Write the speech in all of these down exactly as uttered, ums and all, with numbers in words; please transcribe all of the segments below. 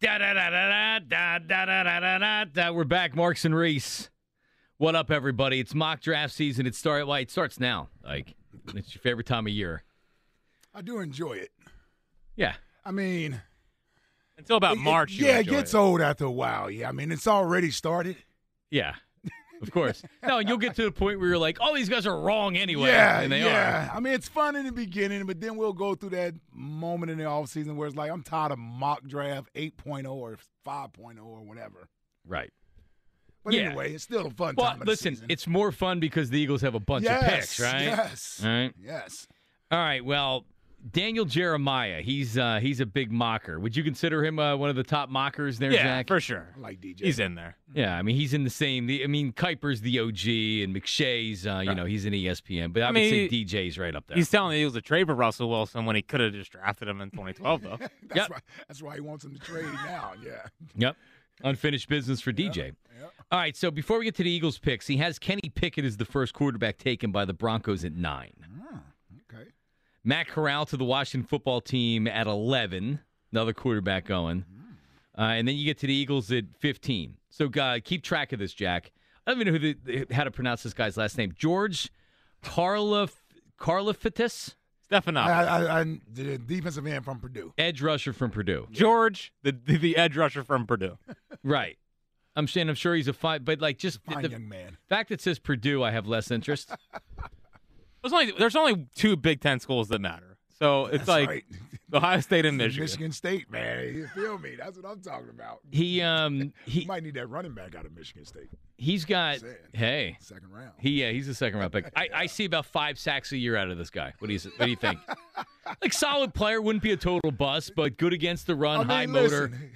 Da, da, da, da, da, da, da, da, da, da, da. We're back, Marks and Reese. What up, everybody? It's mock draft season. It start well, it starts now. Like it's your favorite time of year. I do enjoy it. Yeah. I mean, until about it, March. It, you yeah, it enjoy gets it. old after a while. Yeah, I mean, it's already started. Yeah. Of course. No, and you'll get to the point where you're like, oh, these guys are wrong anyway. Yeah, and they yeah. are. I mean, it's fun in the beginning, but then we'll go through that moment in the offseason where it's like, I'm tired of mock draft eight point oh or five point oh or whatever. Right. But yeah. anyway, it's still a fun well, time of the listen, season. it's more fun because the Eagles have a bunch yes, of picks, right? Yes. All right. Yes. All right. Well, Daniel Jeremiah, he's uh, he's a big mocker. Would you consider him uh, one of the top mockers there, yeah, Jack? for sure. I like D J. He's in there. Yeah, I mean, he's in the same. The, I mean, Kuiper's the O G, and McShay's, uh, you Right. know, he's an E S P N. But I, I would mean, say he- D J's right up there. He's telling the Eagles to trade for Russell Wilson when he could have just drafted him in twenty twelve, though. that's, Yep. why, that's why he wants him to trade now. Yeah. Yep. Unfinished business for D J. Yep. All right, so before we get to the Eagles picks, he has Kenny Pickett as the first quarterback taken by the Broncos at nine. Oh, okay. Matt Corral to the Washington football team at eleven. Another quarterback going. Uh, and then you get to the Eagles at fifteen. So uh, keep track of this, Jack. I don't even know who the, how to pronounce this guy's last name. George Karlaf, Karlaftis? Stephanopoulos. I, I, I, the defensive end from Purdue. Edge rusher from Purdue. George, the, the the edge rusher from Purdue. Right. I'm saying I'm sure he's a fine, but like just Fine the young man. fact that it says Purdue, I have less interest. There's only there's only two Big Ten schools that matter. So it's That's like right. Ohio State and Michigan. Michigan State, man. You feel me? That's what I'm talking about. He um You he might need that running back out of Michigan State. he's got Saying. hey Second round. he yeah he's a second round pick. I, I see about five sacks a year out of this guy. What do you what do you think? Like solid player, wouldn't be a total bust, but good against the run, I mean, high motor. listen,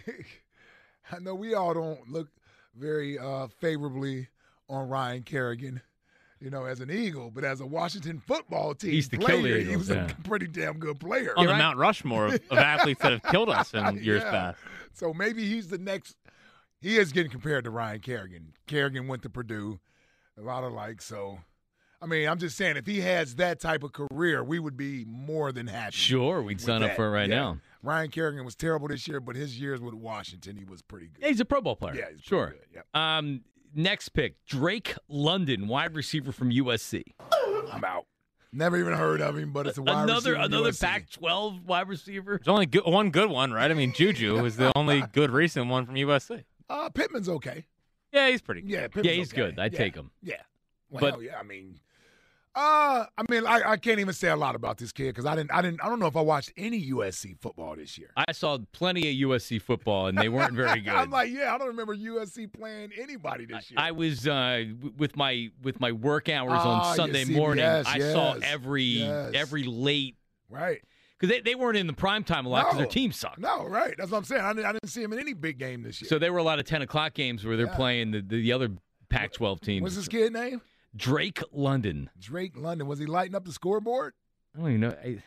I know we all don't look very uh, favorably on Ryan Kerrigan, you know, as an Eagle, but as a Washington football team He used to player, kill the he Eagles, was yeah. a pretty damn good player. On the right. Mount Rushmore of, of athletes that have killed us in years Yeah. past. So maybe he's the next. He is getting compared to Ryan Kerrigan. Kerrigan went to Purdue, a lot of like so. I mean, I'm just saying, if he has that type of career, we would be more than happy. Sure, we'd with sign up that. for it right Yeah. now. Ryan Kerrigan was terrible this year, but his years with Washington, he was pretty good. Yeah, he's a Pro Bowl player. Yeah, he's pretty sure. good, yep. Um, next pick, Drake London, wide receiver from U S C. I'm out. Never even heard of him, but it's a wide Another receiver. from another U S C. Pac twelve wide receiver. There's only good, one good one, right? I mean, Juju is the only good recent one from U S C. Uh, Pittman's okay. Yeah, he's pretty good. Yeah, Pittman's Yeah, he's okay. good. I'd yeah. take him. Yeah. Well, But- hell yeah, I mean, uh, I mean, I, I can't even say a lot about this kid because I didn't, I didn't, I don't know if I watched any U S C football this year. I saw plenty of U S C football, and they weren't very good. I'm like, yeah, I don't remember U S C playing anybody this year. I was uh, w- with my with my work hours Ah, on yeah, Sunday see, morning. yes, I saw yes, every yes. every late right. because they, they weren't in the prime time a lot because No. their team sucked. No, right. That's what I'm saying. I didn't, I didn't see him in any big game this year. So there were a lot of ten o'clock games where they're Yeah. playing the, the, the other Pac twelve teams. What's this kid name? Drake London. Drake London. Was he lighting up the scoreboard? I don't even know. I,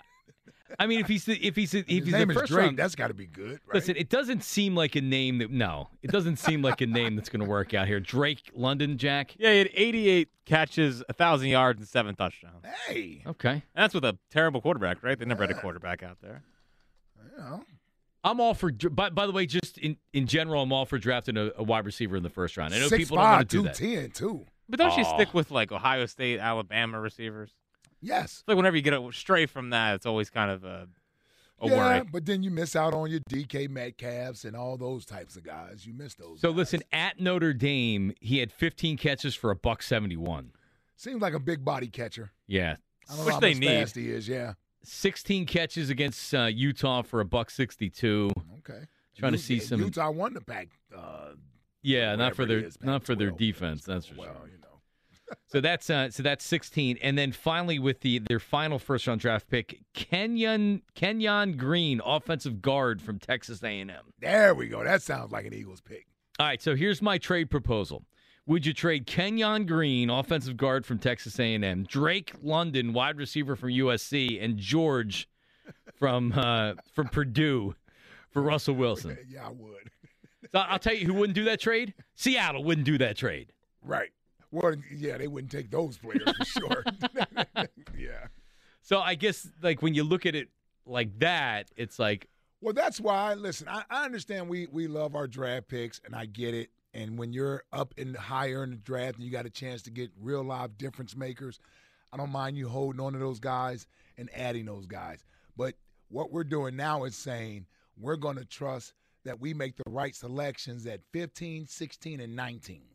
I mean, if he's the, if he's the, if His he's name the is first Drake. round, That's got to be good, right? listen, it doesn't seem like a name that no, it doesn't seem like a name that's going to work out here. Drake London, Jack. Yeah, he had eighty-eight catches, one thousand yards, and seven touchdowns. Hey, Okay, And that's with a terrible quarterback, right? They never had a quarterback out there. you know. I'm all for. By, by the way, just in, in general, I'm all for drafting a, a wide receiver in the first round. I know six people don't five, want to do two that. ten, too. But don't you Aw. stick with, like, Ohio State, Alabama receivers? Yes. It's like whenever you get a stray from that, it's always kind of a, a yeah, worry. but then you miss out on your D K Metcalfs and all those types of guys. You miss those. So guys. listen, at Notre Dame, he had fifteen catches for a buck seventy-one. Seems like a big body catcher. Yeah, I don't know Which how they much need. fast he is. Yeah. sixteen catches against uh, Utah for a buck sixty-two. Okay. Trying to Utah- see some- Utah won the pack. Uh, Yeah, not for whatever it their is, not for their Pac twelve. defense. That's for well, sure. you know. So that's uh, so that's sixteen, and then finally with the their final first round draft pick, Kenyon Kenyon Green, offensive guard from Texas A and M. There we go. That sounds like an Eagles pick. All right, so here's my trade proposal. Would you trade Kenyon Green, offensive guard from Texas A and M, Drake London, wide receiver from U S C, and George from uh, from Purdue for Russell Wilson? Yeah, I would. So I'll tell you who wouldn't do that trade. Seattle wouldn't do that trade. Right. Well, yeah, they wouldn't take those players for sure. yeah. So I guess like when you look at it like that, it's like Well, that's why, listen, I, I understand we, we love our draft picks, and I get it. And when you're up in higher in the draft and you got a chance to get real live difference makers, I don't mind you holding on to those guys and adding those guys. But what we're doing now is saying we're going to trust that we make the right selections at fifteen, sixteen, and nineteen.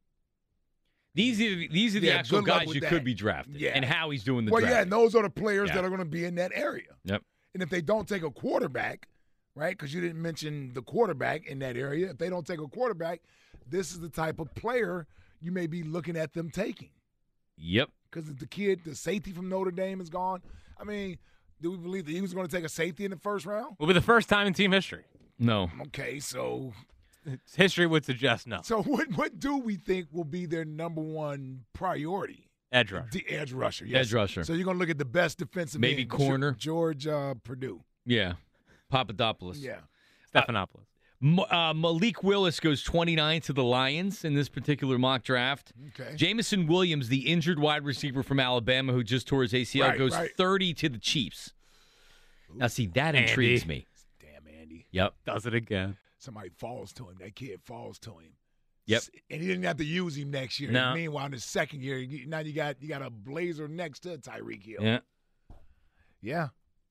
These are these are the Yeah, actual good luck guys with you that. could be drafted, Yeah. and how he's doing the Well, draft. yeah, and those are the players Yeah. that are going to be in that area. Yep. And if they don't take a quarterback, right, because you didn't mention the quarterback in that area, if they don't take a quarterback, this is the type of player you may be looking at them taking. Yep. Because the kid, the safety from Notre Dame is gone. I mean, do we believe that he was going to take a safety in the first round? Will be the first time in team history. No. Okay, so History would suggest no. so what what do we think will be their number one priority? Edge rush. The edge rusher. Yes. Edge rusher. So you're going to look at the best defensive Maybe end, corner. George uh, Purdue. Yeah. Papadopoulos. Yeah. Stephanopoulos. M- uh, Malik Willis goes twenty-nine to the Lions in this particular mock draft. Okay. Jamison Williams, the injured wide receiver from Alabama who just tore his A C L, Right, goes right. thirty to the Chiefs. Now, see, that Andy. intrigues me. Damn, Andy. Yep. Does it again. Somebody falls to him. That kid falls to him. Yep. S- And he didn't have to use him next year. No. Meanwhile, in the second year, you- now you got you got a blazer next to Tyreek Hill. Yeah. Yeah.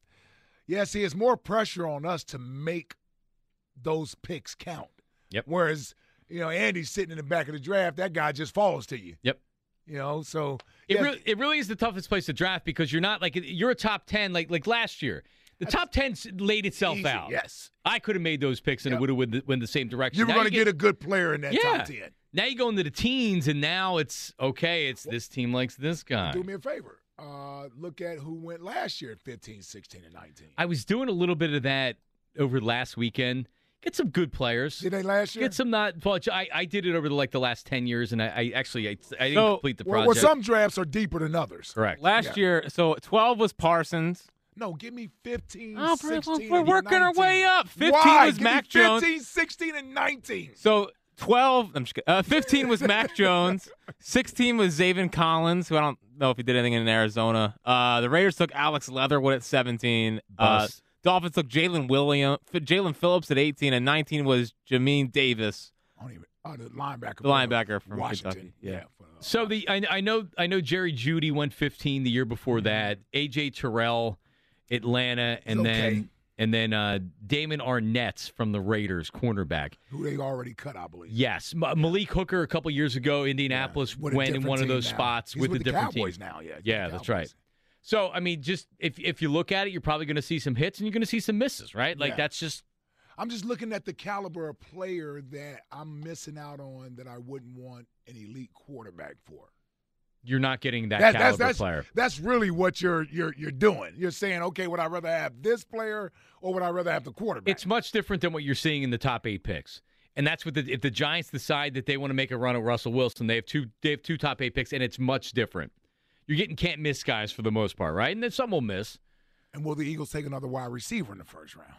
Yeah, see, it's more pressure on us to make those picks count. Yep. Whereas, you know, Andy's sitting in the back of the draft, that guy just falls to you. Yep. You know, so It, yeah, really, it really is the toughest place to draft because you're not like you're a top ten like like last year. The top ten laid itself easy, out. Yes. I could have made those picks and Yep. it would have went the, went the same direction. You were Now going to get a good player in that Yeah. top ten. Now you go into the teens, and now it's okay. It's this team likes this guy. Do me a favor. Uh, look at who went last year at fifteen, sixteen, and nineteen. I was doing a little bit of that over last weekend. Get some good players. Did they last year? Get some not. Well, I I did it over the, like the last ten years, and I, I actually I, I didn't So- complete the well, project. well, some drafts are deeper than others. Correct. Last Yeah. year, so twelve was Parsons. No, give me fifteen, Oh, sixteen, we're and working our nineteen. way up. fifteen Why? was Give Mac me Jones. fifteen, sixteen, and nineteen. So twelve, I'm just kidding. Uh, fifteen was Mac Jones. sixteen was Zaven Collins, who I don't know if he did anything in Arizona. Uh, the Raiders took Alex Leatherwood at seventeen. Uh, Bust. Dolphins took Jalen William, Jalen Phillips at eighteen, and nineteen was Jamean Davis, I don't even. Oh, the linebacker. the linebacker from Washington. Kentucky. Yeah. for, uh, So the I, I know I know Jerry Jeudy went fifteen the year before that. A J Terrell, Atlanta, and He's then okay. and then uh, Damon Arnett from the Raiders, cornerback. who they already cut, I believe. Yes, M- Malik Hooker a couple years ago, Indianapolis With a went in different one of team those now. spots He's with, with a the different Cowboys team. now. Yeah, he's Yeah, with the that's right. Cowboys. So I mean, just if if you look at it, you're probably going to see some hits and you're going to see some misses, right? Like Yeah. that's just I'm just looking at the caliber of player that I'm missing out on that I wouldn't want an elite quarterback for. you're not getting that That- caliber that's, that's, player. that's really what you're you're you're doing. You're saying, okay, would I rather have this player or would I rather have the quarterback? It's much different than what you're seeing in the top eight picks. And that's what the if the Giants decide that they want to make a run at Russell Wilson, they have two they have two top eight picks, and it's much different. You're getting can't miss guys for the most part, right? And then some will miss. And will the Eagles take another wide receiver in the first round?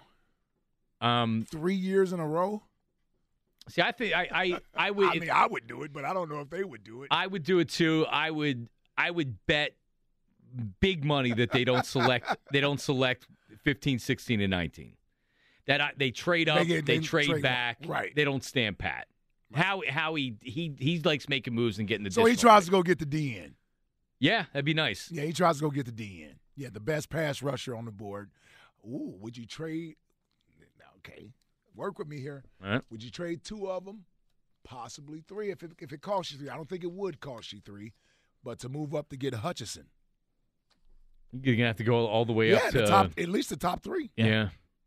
Um, Three years in a row? see, I think I I, I would I mean, I would do it, but I don't know if they would do it. I would do it too. I would I would bet big money that they don't select they don't select fifteen, sixteen, and nineteen. That I, they trade up, They they, get- they trade, trade back, up. Right. They don't stand pat. How how he he he likes making moves and getting the. so he additional tries pick. to go get the D in. Yeah, that'd be nice. Yeah, he tries to go get the D in. Yeah, the best pass rusher on the board. Ooh, would you trade? Okay, work with me here. All right. Would you trade two of them? Possibly three if it, if it costs you three. I don't think it would cost you three, but to move up to get Hutchinson. You're gonna have to go all the way Yeah, up to the top, at least the top three. yeah.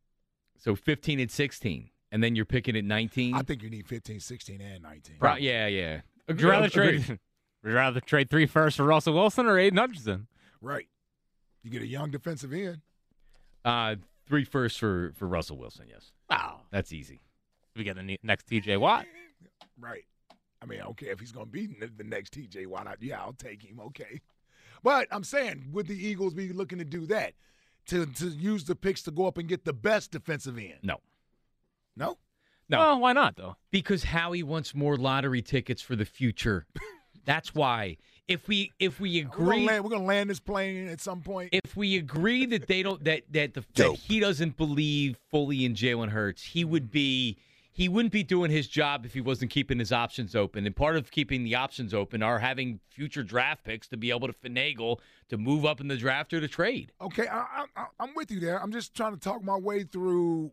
So fifteen and sixteen, and then you're picking at nineteen. I think you need fifteen, sixteen, and nineteen. Pro- yeah, yeah. Would you rather Agreed. trade? Would you rather trade three first for Russell Wilson or Aiden Hutchinson? Right. You get a young defensive end. Uh, three firsts for for Russell Wilson. Yes, Wow. that's easy. We get the ne- next T J Watt. Right. I mean, okay, if he's going to be the- the next T J Watt, I- yeah, I'll take him. Okay. But I'm saying, would the Eagles be looking to do that? To to use the picks to go up and get the best defensive end? No, No? no, Well, why not though? because Howie wants more lottery tickets for the future. That's why. If we if we We're going agree to land, we're gonna land this plane at some point. if if we agree that they don't that that the that he doesn't believe fully in Jalen Hurts, he would be he wouldn't be doing his job if he wasn't keeping his options open. And part of keeping the options open are having future draft picks to be able to finagle to move up in the draft or to trade. Okay, I, I, I'm with you there. I'm just trying to talk my way through.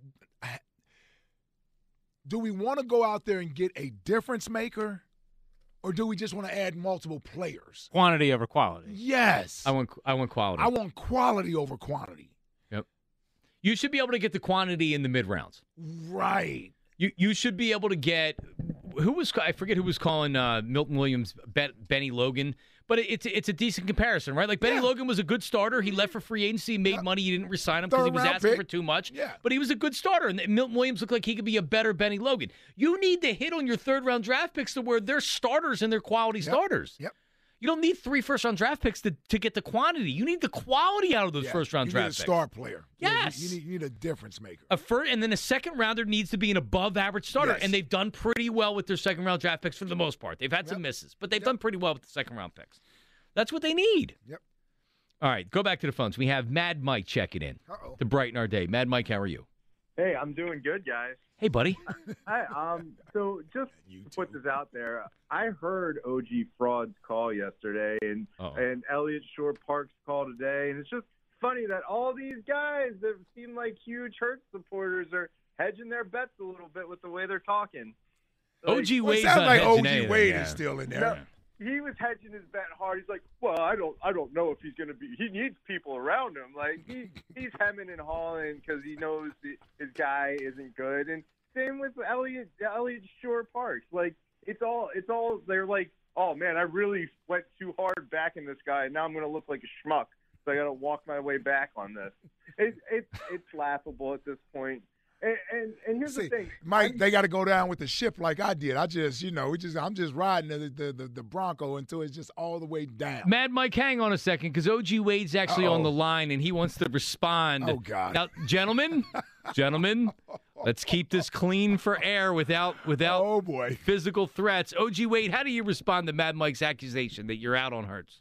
Do we want to go out there and get a difference maker, or do we just want to add multiple players? Quantity over quality. Yes. I want I want quality. I want quality over quantity. Yep. You should be able to get the quantity in the mid rounds. Right. You you should be able to get who was I forget who was calling uh, Milton Williams Ben, Benny Logan, but it's it's a decent comparison, right? Like Benny Yeah. Logan was a good starter. He left for free agency, made Yeah. money. You didn't resign him because he Third was round asking pick. for too much. Yeah. But he was a good starter, and Milton Williams looked like he could be a better Benny Logan. You need to hit on your third round draft picks to where they're starters and they're quality Yep. starters. Yep. You don't need three first round draft picks to, to get the quantity. You need the quality out of those Yeah. first round you draft need a picks. star player. You- Yes. You, need, you need a difference maker. A first, and then a second rounder needs to be an above average starter, Yes. and they've done pretty well with their second round draft picks for the most part. They've had Yep. some misses, but they've Yep. done pretty well with the second round picks. That's what they need. Yep. All right, go back to the phones. We have Mad Mike checking in Uh-oh. to brighten our day. Mad Mike, how are you? Hey, I'm doing good, guys. Hey, buddy. Hi, um, so just You to put too. this out there, I heard O G Fraud's call yesterday and Uh-oh. and Elliott Shore Park's call today, and it's just funny that all these guys that seem like huge Hurts supporters are hedging their bets a little bit with the way they're talking. Like, O G Well, it Wade's sounds not like hedging O G anything, Wade yeah. is still in there. No. He was hedging his bet hard. He's like, well, I don't, I don't know if he's going to be. He needs people around him. Like he, he's hemming and hawing because he knows the, his guy isn't good. And same with Elliott, Elliott Shore Parks. Like it's all, it's all. They're like, oh man, I really went too hard backing this guy, and now I'm going to look like a schmuck. So I got to walk my way back on this. It's, it's, it's laughable at this point. And, and, and here's See, the thing, Mike, they got to go down with the ship like I did. I just, you know, we just, I'm just riding the the, the, the Bronco until it's just all the way down. Mad Mike, hang on a second, because O G Wade's actually Uh-oh. on the line, and he wants to respond. Oh, God. Now, gentlemen, gentlemen, let's keep this clean for air without without Oh boy. physical threats. O G Wade, how do you respond to Mad Mike's accusation that you're out on Hurts?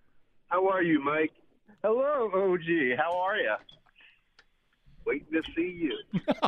How are you, Mike? hello, O G. How are you? Waiting to see you.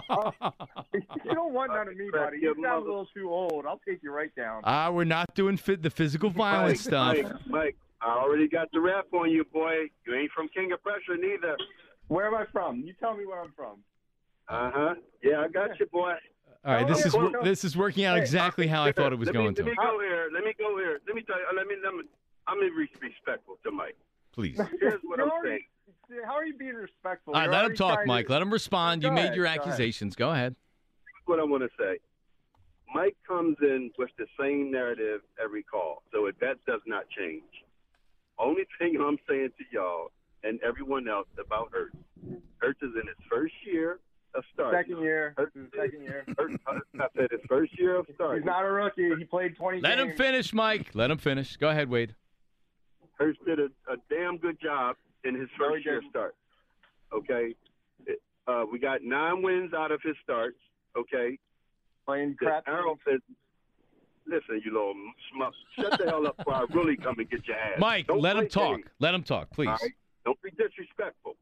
You don't want none of me, buddy. You Your sound a mother- little too old. I'll take you right down. Ah, we're not doing fit the physical violence Mike, stuff. Mike, Mike, I already got the rap on you, boy. You ain't from King of Pressure, neither. Where am I from? You tell me where I'm from. Uh-huh. Yeah, I got you, boy. All right, this Oh, is yeah, wor- well, this is working out hey, exactly how I thought it was let going me, to. Let me go here. Let me go here. Let me tell you. Let me. Let me I'm gonna be respectful to Mike. Please. Here's what You're I'm already- saying. How are you being respectful? All right, You're let him already talk, trying Mike. to- Let him respond. You Go made ahead, your go ahead. accusations. Go ahead. Here's what I want to say. Mike comes in with the same narrative every call, so it, that does not change. Only thing I'm saying to y'all and everyone else about Hurts, Hurts is in his first year of starting. Second year. Hurts This is the second year. Hurts, I said his first year of starting. He's not a rookie. He played twenty Let him games. finish, Mike. Let him finish. Go ahead, Wade. Hurts did a, a damn good job in his No, he first year didn't. start. Okay, It- uh, we got nine wins out of his starts. Okay, Playing the crap. arrow says, "Listen, you little schmuck, shut the hell up before I really come and get your ass." Mike, Don't let him play talk. games, Let him talk, please. all right? Don't be disrespectful.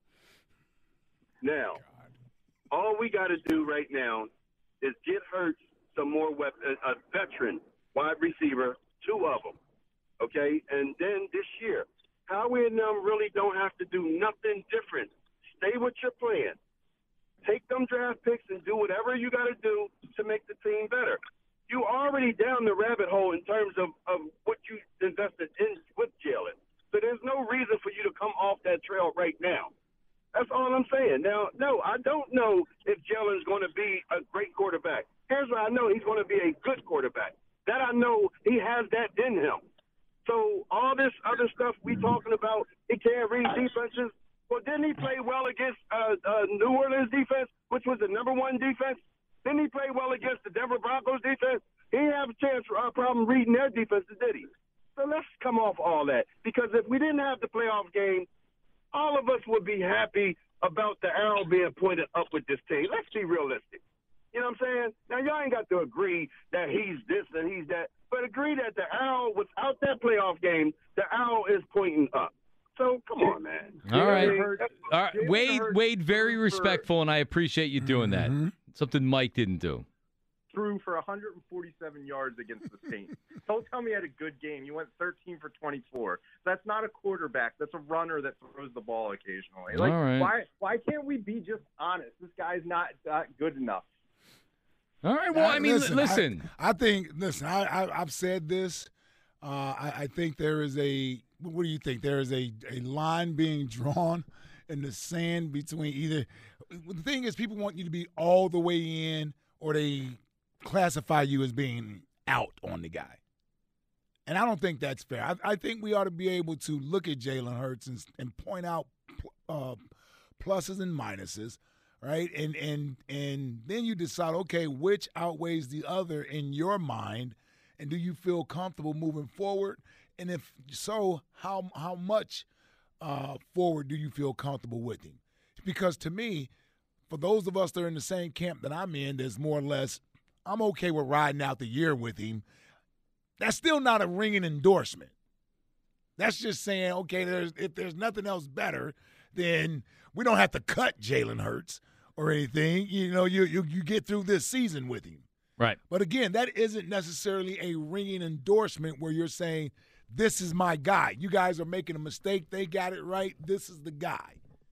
Now, all we got to do right now is get Hurts some more weapon, a, a veteran wide receiver, two of them. Okay, and then this year, Howie and them really don't have to do nothing different. Stay with your plan. Take them draft picks and do whatever you got to do to make the team better. You already down the rabbit hole in terms of, of what you invested in with Jalen. So there's no reason for you to come off that trail right now. That's all I'm saying. Now, no, I don't know if Jalen's going to be a great quarterback. Here's what I know. He's going to be a good quarterback. That I know he has that in him. So all this other stuff we talking about, he can't read defenses. Well, didn't he play well against uh, uh, New Orleans defense, which was the number one defense? Didn't he play well against the Denver Broncos defense? He didn't have a chance for a problem reading their defenses, did he? So let's come off all that. Because if we didn't have the playoff game, all of us would be happy about the arrow being pointed up with this team. Let's be realistic. You know what I'm saying? Now, y'all ain't got to agree that he's this and he's that, but agree that the arrow, without that playoff game, the arrow is pointing up. So come on, man. All right. Jalen Hurts- All right. Jalen Wade, Hurts Wade, very threw for- respectful, and I appreciate you doing that. Mhm. Something Mike didn't do. Threw for one hundred forty-seven yards against the Saints. Don't tell me he had a good game. You went thirteen for twenty-four. That's not a quarterback. That's a runner that throws the ball occasionally. Like, All right. why why can't we be just honest? This guy's not, not good enough. All right. Well, I mean, listen. listen. I, I think. Listen, I, I I've said this. Uh, I, I think there is a. What do you think? There is a, a line being drawn in the sand between either. The thing is, people want you to be all the way in, or they classify you as being out on the guy. And I don't think that's fair. I, I think we ought to be able to look at Jalen Hurts and, and point out uh, pluses and minuses, right? And and and then you decide, okay, which outweighs the other in your mind, and do you feel comfortable moving forward? And if so, how how much uh, forward do you feel comfortable with him? Because to me, for those of us that are in the same camp that I'm in, there's more or less, I'm okay with riding out the year with him. That's still not a ringing endorsement. That's just saying, okay, there's if there's nothing else better, then we don't have to cut Jalen Hurts or anything. You know, you you, you get through this season with him. Right. But again, that isn't necessarily a ringing endorsement where you're saying, this is my guy. You guys are making a mistake. They got it right. This is the guy.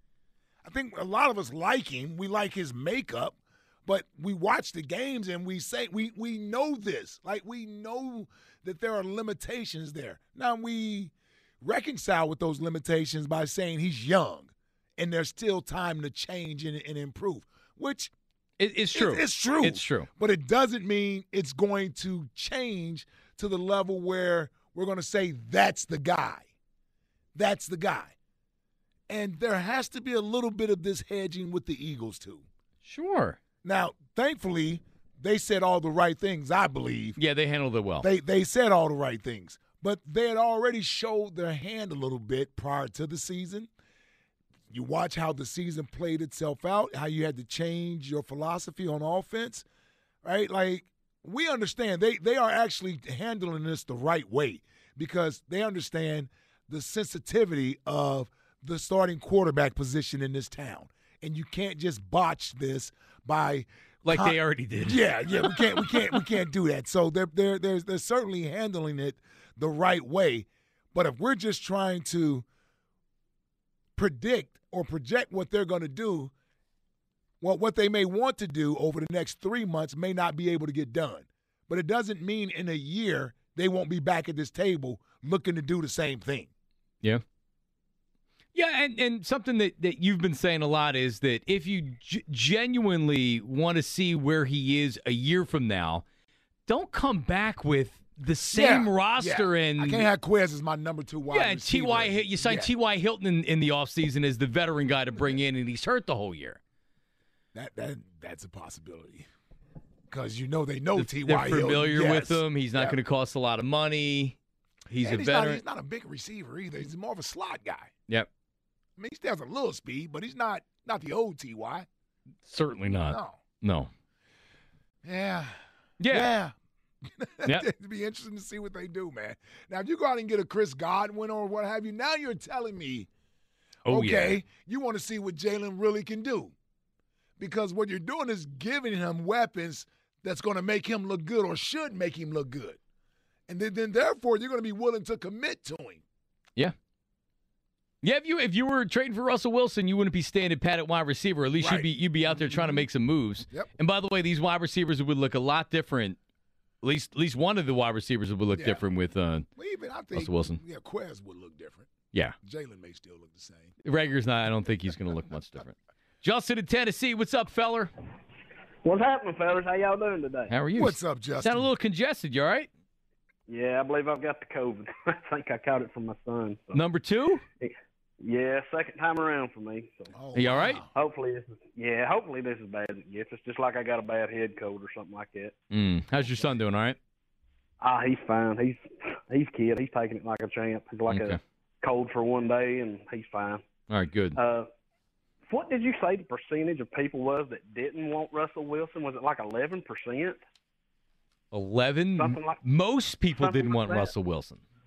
I think a lot of us like him. We like his makeup. But we watch the games and we say we we know this. Like, we know that there are limitations there. Now, we reconcile with those limitations by saying he's young and there's still time to change and, and improve, which It, it's true. it- it's true. It's true. But it doesn't mean it's going to change to the level where we're going to say that's the guy. That's the guy. And there has to be a little bit of this hedging with the Eagles, too. Sure. Now, thankfully, they said all the right things, I believe. Yeah, they handled it well. They they said all the right things. But they had already showed their hand a little bit prior to the season. You watch how the season played itself out, how you had to change your philosophy on offense, right? Like, we understand they, they are actually handling this the right way because they understand the sensitivity of the starting quarterback position in this town. And you can't just botch this by like con- they already did. Yeah, yeah, we can't, we can't, we can't do that. So they're they're they're they're certainly handling it the right way. But if we're just trying to predict or project what they're going to do, well, what they may want to do over the next three months may not be able to get done. But it doesn't mean in a year they won't be back at this table looking to do the same thing. Yeah. Yeah, and, and something that, that you've been saying a lot is that if you g- genuinely want to see where he is a year from now, don't come back with the same Yeah, roster yeah. and I can't have Quez as my number two wide yeah, and T receiver. Y. You signed Yeah. T Y. Hilton in, in the offseason as the veteran guy to bring in, and he's hurt the whole year. That that that's a possibility because you know they know T Y. They're familiar Hilton. with Yes. him. He's not Yeah. going to cost a lot of money. He's And a he's veteran. Not, he's not a big receiver either. He's more of a slot guy. Yep, I mean, he still has a little speed, but he's not not the old T Y. certainly not. No. No. Yeah. Yeah. Yeah. Yep. It'd be interesting to see what they do, man. Now, if you go out and get a Chris Godwin or what have you, now you're telling me, Oh okay, yeah. you want to see what Jalen really can do. Because what you're doing is giving him weapons that's going to make him look good or should make him look good. And then, then therefore, you're going to be willing to commit to him. Yeah. Yeah, if you if you were trading for Russell Wilson, you wouldn't be standing pat at wide receiver. At least Right. you'd be you'd be out there trying to make some moves. Yep. And by the way, these wide receivers would look a lot different. At least at least one of the wide receivers would look Yeah. different with uh, Well, even I think Russell Wilson. Yeah, Quez would look different. yeah. Jalen may still look the same. Rager's not. I don't think he's going to look much different. Justin in Tennessee, what's up, feller? What's happening, fellas? How y'all doing today? How are you? What's up, Justin? Sound a little congested. You all right? Yeah, I believe I've got the COVID. I think I caught it from my son. So. Number two? Yeah, second time around for me. So Oh, Are you all right? wow. hopefully this is yeah, hopefully this is bad as it gets. It's just like I got a bad head cold or something like that. Mm. How's your son doing? All right? Ah, he's fine. He's he's kid. He's taking it like a champ. He's like Okay. a cold for one day, and he's fine. All right, good. Uh, what did you say the percentage of people was that didn't want Russell Wilson? Was it like eleven percent? eleven? something like- Most people something didn't like want that. Russell Wilson.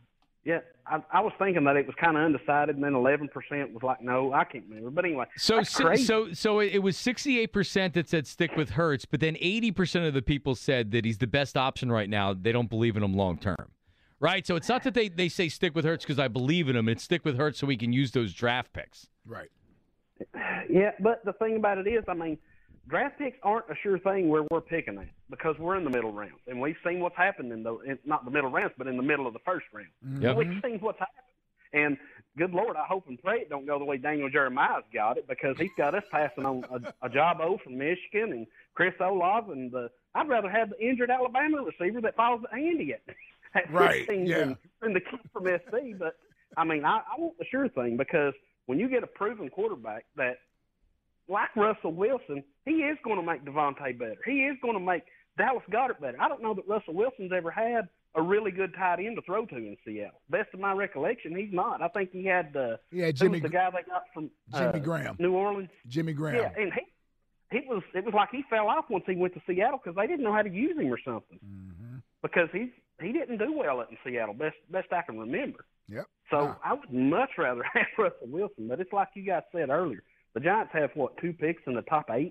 Yeah, I, I was thinking that it was kind of undecided, and then eleven percent was like, no, I can't remember. But anyway, So, that's si- crazy. so, so it was sixty-eight percent that said stick with Hurts, but then eighty percent of the people said that he's the best option right now. They don't believe in him long term, right? So it's not that they, they say stick with Hurts because I believe in him. It's stick with Hurts so we can use those draft picks. Right. Yeah, but the thing about it is, I mean, draft picks aren't a sure thing where we're picking at because we're in the middle rounds, and we've seen what's happened in the in, not the middle rounds, but in the middle of the first round. Yep. We've seen what's happened, and good Lord, I hope and pray it don't go the way Daniel Jeremiah's got it because he's got us passing on a, a Jabo from Michigan and Chris Olave, and the, I'd rather have the injured Alabama receiver that falls to Andy at, at Right, fifteen yeah. than, than the kid from S C. But I mean, I, I want the sure thing because when you get a proven quarterback that, like Russell Wilson, he is going to make Devontae better. He is going to make Dallas Goedert better. I don't know that Russell Wilson's ever had a really good tight end to throw to in Seattle. Best of my recollection, he's not. I think he had uh, He had who Jimmy was the guy they got from uh, Jimmy Graham. New Orleans. Jimmy Graham. Yeah, and he he was. It was like he fell off once he went to Seattle because they didn't know how to use him or something. Mm-hmm. Because he's he didn't do well in Seattle. Best best I can remember. Yep. So Nah. I would much rather have Russell Wilson, but it's like you guys said earlier. The Giants have, what, two picks in the top eight?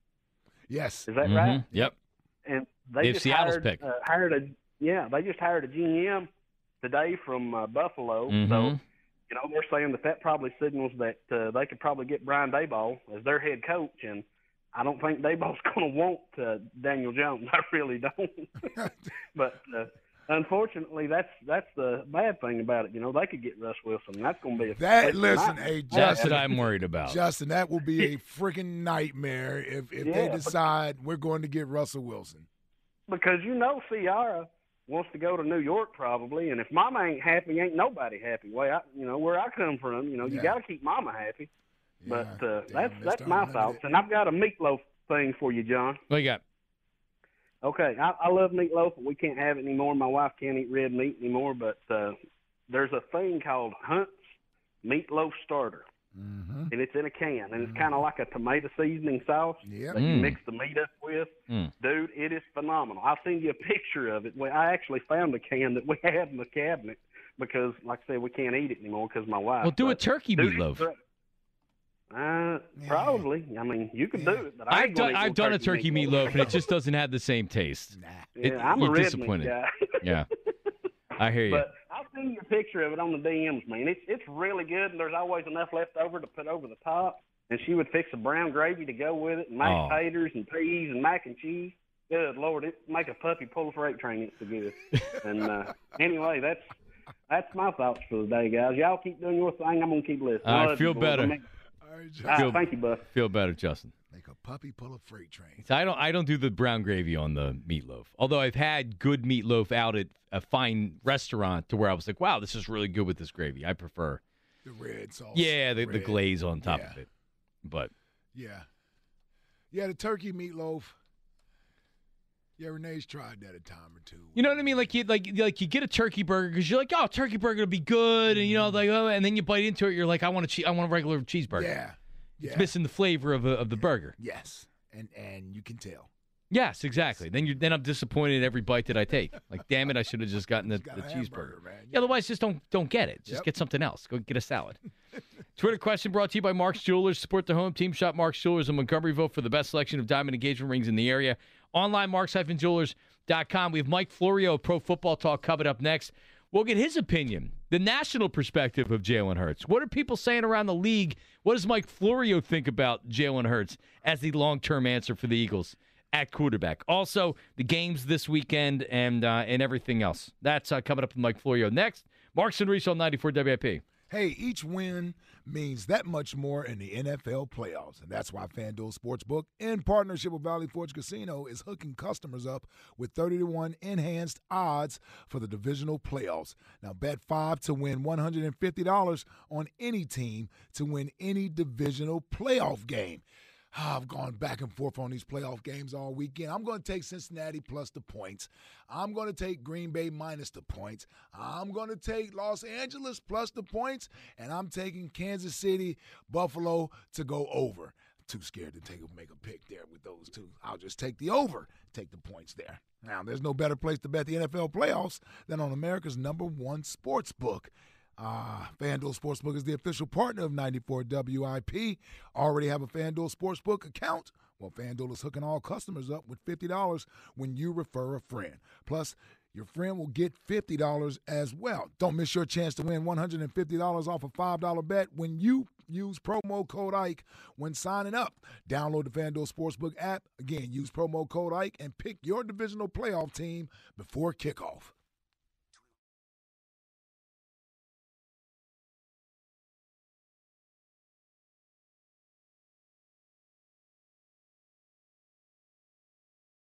Yes. Is that Mhm. right? Yep. And They they have just Seattle's hired, pick. Uh, hired a yeah, they just hired a G M today from uh, Buffalo. Mhm. So, you know, they're saying that that probably signals that uh, they could probably get Brian Daboll as their head coach, and I don't think Daboll's going to want uh, Daniel Jones. I really don't. But uh, unfortunately, that's that's the bad thing about it. You know, they could get Russ Wilson. And that's going to be a That that's listen, not- hey That's Justin, what I'm worried about. Justin, that will be a freaking nightmare if if they Yeah, but- decide we're going to get Russell Wilson. because you know Ciara wants to go to New York probably, and if Mama ain't happy, ain't nobody happy. Way I, you know, where I come from, you know, you Yeah. got to keep Mama happy. Yeah, But uh, damn, that's Mister that's my Unlimited. thoughts, and I've got a meatloaf thing for you, John. What you got? Okay, I, I love meatloaf, but we can't have it anymore. My wife can't eat red meat anymore, but uh, there's a thing called Hunt's Meatloaf Starter, Mm-hmm. and it's in a can, and it's kind of like a tomato seasoning sauce Yep. that you Mm. mix the meat up with. Mm. Dude, it is phenomenal. I'll send you a picture of it. Well, I actually found a can that we had in the cabinet because, like I said, we can't eat it anymore because my wife. Well, do a but, turkey dude, meatloaf. it's great. Uh, probably. I mean, you could do it, but I I've ain't gonna done eat I've no done a turkey meatloaf, and it just doesn't have the same taste. Nah. it- Yeah, I'm you're a red disappointed. meat guy. Yeah, I hear you. But I'll send you a picture of it on the D Ms, man. It's it's really good, and there's always enough left over to put over the top. And she would fix a brown gravy to go with it, and mashed Oh. taters and peas and mac and cheese. Good Lord, it make a puppy pull a freight train. It's so good. And uh, anyway, that's that's my thoughts for the day, guys. Y'all keep doing your thing. I'm gonna keep listening. I love feel you, boys. better. I mean, All right, all Justin. right, Feel- thank you, Buff. Feel better, Justin. Make a puppy pull a freight train. So I don't I don't do the brown gravy on the meatloaf. Although I've had good meatloaf out at a fine restaurant to where I was like, wow, this is really good with this gravy. I prefer, The red sauce. yeah, the, the Red. glaze on top Yeah. of it. But Yeah. Yeah, the turkey meatloaf. Yeah, Renee's tried that a time or two. you know what I mean? Like you like like you get a turkey burger because you're like, oh, turkey burger will be good, and you know like oh, and then you bite into it, you're like, I want a che- I want a regular cheeseburger. Yeah. Yeah. It's missing the flavor of a, of the burger. Yes. And and you can tell. Yes, exactly. Then you then I'm disappointed every bite that I take. Like, damn it, I should have just gotten the, Just got the a cheeseburger. hamburger, man. Yeah, otherwise, just don't don't get it. Just Yep. get something else. Go get a salad. Twitter question brought to you by Mark's Jewelers. Support the home team. Shop Mark's Jewelers in Montgomeryville for the best selection of diamond engagement rings in the area. Online, marks jewelers dot com. We have Mike Florio of Pro Football Talk covered up next. We'll get his opinion, the national perspective of Jalen Hurts. What are people saying around the league? What does Mike Florio think about Jalen Hurts as the long-term answer for the Eagles at quarterback? Also, the games this weekend and uh, and everything else. That's uh, coming up with Mike Florio next. Marks and Reese on ninety-four W I P. Hey, each win means that much more in the N F L playoffs. And that's why FanDuel Sportsbook, in partnership with Valley Forge Casino, is hooking customers up with thirty to one enhanced odds for the divisional playoffs. Now, bet five to win one hundred fifty dollars on any team to win any divisional playoff game. I've gone back and forth on these playoff games all weekend. I'm going to take Cincinnati plus the points. I'm going to take Green Bay minus the points. I'm going to take Los Angeles plus the points. And I'm taking Kansas City, Buffalo to go over. too scared to take a, make a pick there with those two. I'll just take the over, take the points there. Now, there's no better place to bet the N F L playoffs than on America's number one sports book. Uh, FanDuel Sportsbook is the official partner of ninety-four W I P. Already have a FanDuel Sportsbook account? Well, FanDuel is hooking all customers up with fifty dollars when you refer a friend. Plus, your friend will get fifty dollars as well. Don't miss your chance to win one hundred fifty dollars off a five dollar bet when you use promo code Ike when signing up. Download the FanDuel Sportsbook app. Again, use promo code Ike and pick your divisional playoff team before kickoff.